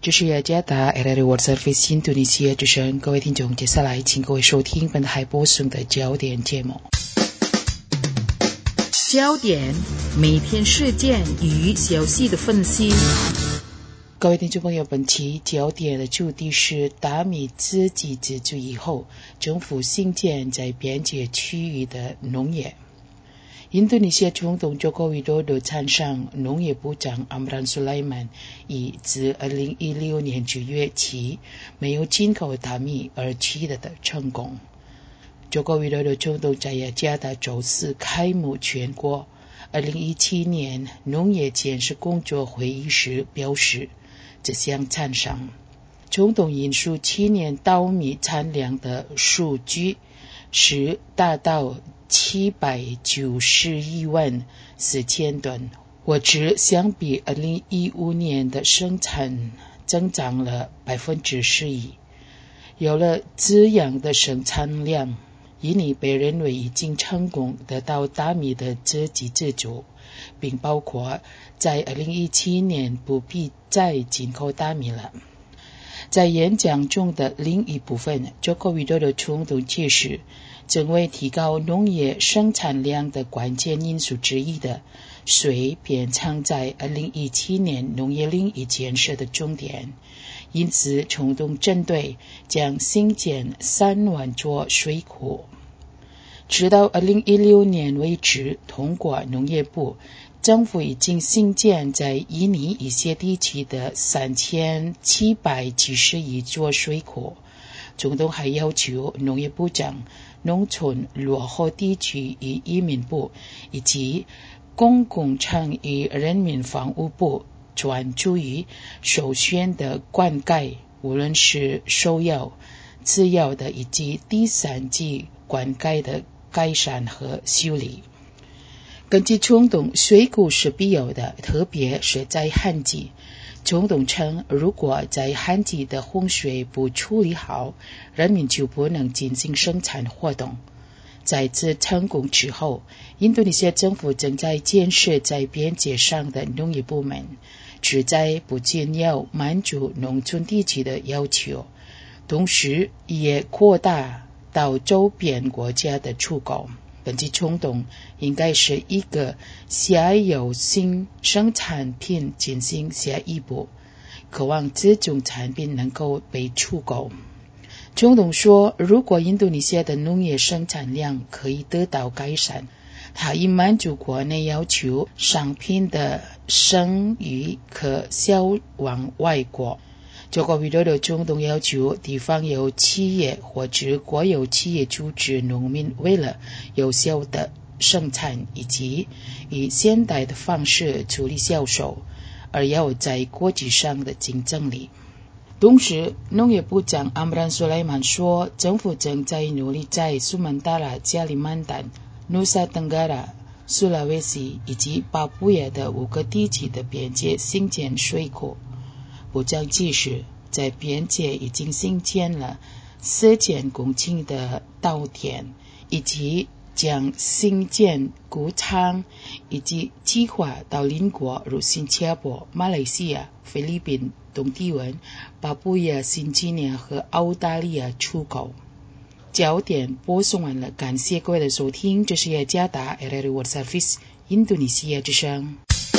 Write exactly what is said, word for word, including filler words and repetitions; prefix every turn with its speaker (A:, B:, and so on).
A: 这是雅加达 R R World Service 印度尼西亚之声，各位听众，接下来请各位收听本台播送的焦点节目。焦点，每天事件与消息的分析。各位听众朋友，本期焦点的主题是达米自给自足以后，政府新建在边界区域的农业。印度尼西亚总统佐科维多多参上农业部长阿姆兰苏莱曼以自二零一六年九月起没有进口大米而取得的成功。佐科维多多总统在雅加达周四开幕全国二零一七年农业建设工作会议时表示，这项赞赏。总统引述去年稻米产量的数据是达到七百九十一万四千吨，或者相比二零一五年的生产增长了百分之十一。有了这样的生产量，印尼被认为已经成功得到大米的自给自足，并包括在二零一七年不必再进口大米了。在演讲中的另一部分，佐科维多多总统解释，成为提高农业生产量的关键因素之一的水便藏在二零一七年农业领域建设的重点，因此总统针对将新建三万座水库。直到二零一六年为止，通过农业部，政府已经新建在印尼一些地区的三千七百七十一座水库。总统还要求农业部长、农村落后地区与移民部以及公共场与人民防务部专注于首选的灌溉，无论是首要、次要的以及第三级灌溉的改善和修理。根据总统，水库是必要的，特别是在旱季。总统称，如果在旱季的洪水不处理好，人民就不能进行生产活动。在此成功之后，印度尼西亚政府正在建设在边界上的农业部门，旨在不仅要满足农村地区的要求，同时也扩大到周边国家的出口。本期总统应该是一个下游新生产品进行下一步，渴望这种产品能够被出口。总统说，如果印度尼西亚的农业生产量可以得到改善，他以满足国内要求，商品的剩余可销往外国。佐科维多多总统要求地方有企业或者国有企业组织农民为了有效的生产以及以现代的方式处理销售，而要在国际上的竞争力。同时，农业部长阿姆兰苏莱曼说，政府正在努力在苏曼达拉、加里曼丹、努萨登嘎拉、苏拉威西以及巴布亚的五个地区的边界新建水库。部长解释，在边界已经新建了四千公顷的稻田，以及将新建谷仓，以及计划到邻国如新加坡、马来西亚、菲律宾、东帝汶、巴布亚新几内亚和澳大利亚出口。焦点播送完了，感谢各位的收听，这是雅加达 R R World Service 印度尼西亚之声。